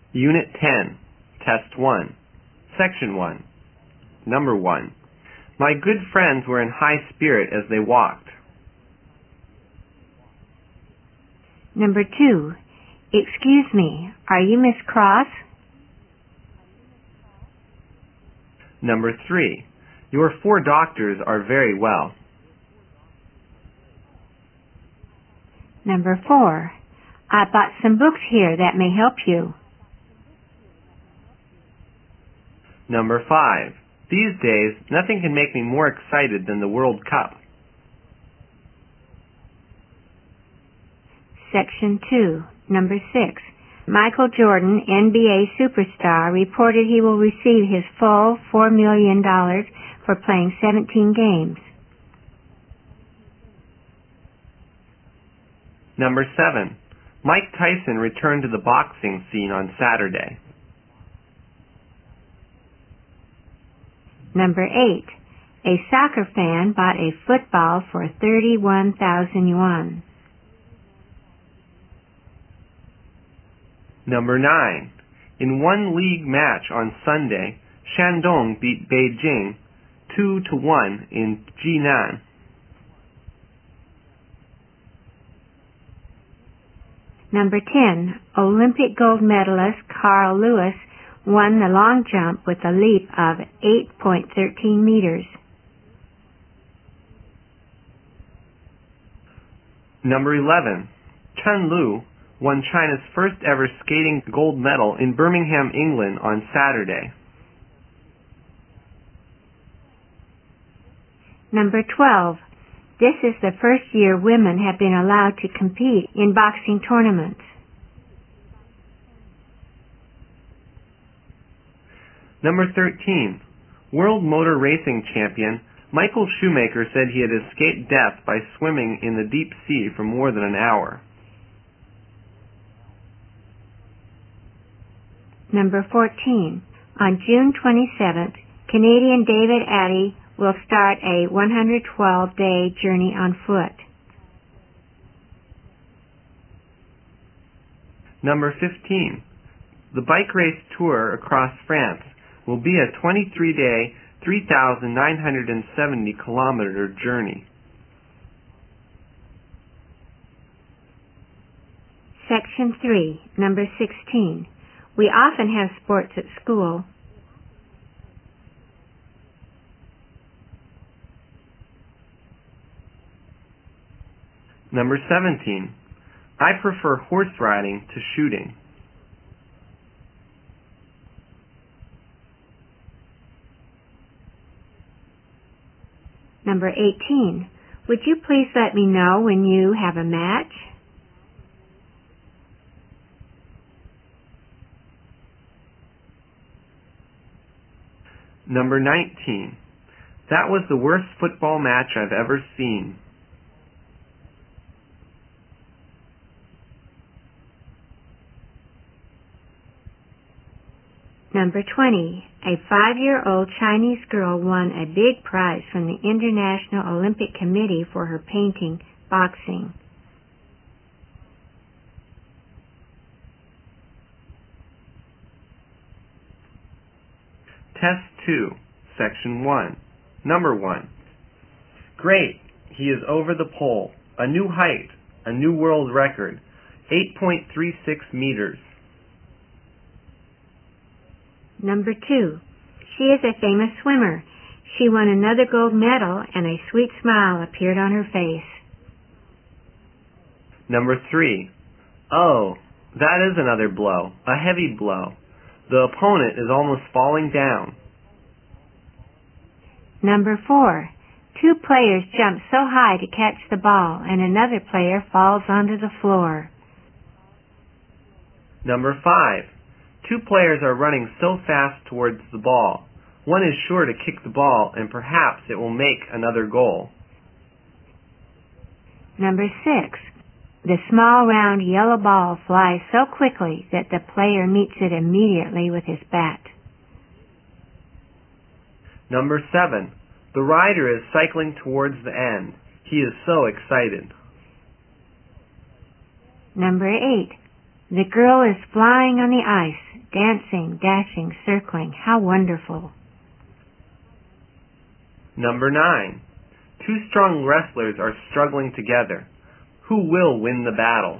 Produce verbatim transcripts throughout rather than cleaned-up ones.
Unit ten, Test one, Section one. Number one. My good friends were in high spirit as they walked. Number two. Excuse me, are you Miss Cross? Number three. Your four doctors are very well. Number four. I bought some books here that may help you. Number five. These days, nothing can make me more excited than the World Cup. Section two. Number six. Michael Jordan, N B A superstar, reported he will receive his full four million dollars for playing seventeen games. Number seven. Mike Tyson returned to the boxing scene on Saturday. Number eight. A soccer fan bought a football for thirty-one thousand yuan. Number nine. In one league match on Sunday, Shandong beat Beijing two to one in Jinan. Number ten. Olympic gold medalist Carl Lewis won the long jump with a leap of eight point one three meters. Number eleven. Chen Lu won China's first ever skating gold medal in Birmingham, England on Saturday. Number twelve. This is the first year women have been allowed to compete in boxing tournaments. Number thirteen. World Motor Racing Champion Michael Schumacher said he had escaped death by swimming in the deep sea for more than an hour. Number fourteen. On June twenty-seventh, Canadian David Addy will start a one hundred twelve day journey on foot. Number fifteen. The bike race tour across France will be a twenty-three day, three thousand nine hundred seventy kilometer journey. Section three. Number sixteen. We often have sports at school. Number seventeen. I prefer horse riding to shooting. Number eighteen. Would you please let me know when you have a match? Number nineteen. That was the worst football match I've ever seen. Number twenty. A five-year-old Chinese girl won a big prize from the International Olympic Committee for her painting boxing. Test two, Section one. Number one. Great! He is over the pole. A new height. A new world record. eight point three six meters. Number two. She is a famous swimmer. She won another gold medal and a sweet smile appeared on her face. Number three. Oh, that is another blow. A heavy blow. The opponent is almost falling down. Number four. Two players jump so high to catch the ball and another player falls onto the floor. Number five. Two players are running so fast towards the ball. One is sure to kick the ball and perhaps it will make another goal. Number six. The small round yellow ball flies so quickly that the player meets it immediately with his bat. Number seven. The rider is cycling towards the end. He is so excited. Number eight. The girl is flying on the ice. dancing, dashing, circling. How wonderful. Number nine. Two strong wrestlers are struggling together. Who will win the battle?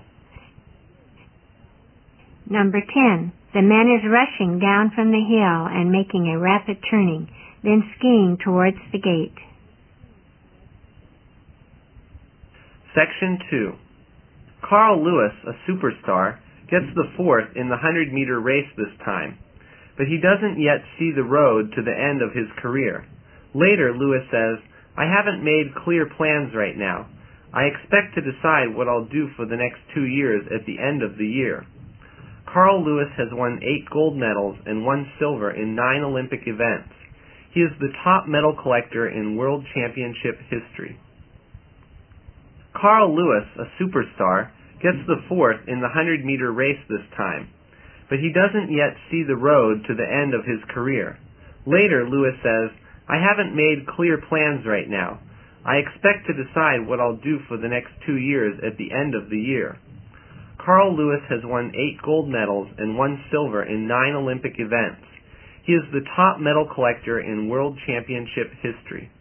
Number ten. The man is rushing down from the hill and making a rapid turning, then skiing towards the gate. Section two. Carl Lewis, a superstar, gets the fourth in the hundred-meter race this time, but he doesn't yet see the road to the end of his career. Later, Lewis says, "I haven't made clear plans right now. I expect to decide what I'll do for the next two years at the end of the year." Carl Lewis has won eight gold medals and one silver in nine Olympic events. He is the top medal collector in World Championship history. Carl Lewis, a superstar, gets the fourth in the hundred-meter race this time, but he doesn't yet see the road to the end of his career. Later, Lewis says, "I haven't made clear plans right now. I expect to decide what I'll do for the next two years at the end of the year." Carl Lewis has won eight gold medals and one silver in nine Olympic events. He is the top medal collector in World Championship history.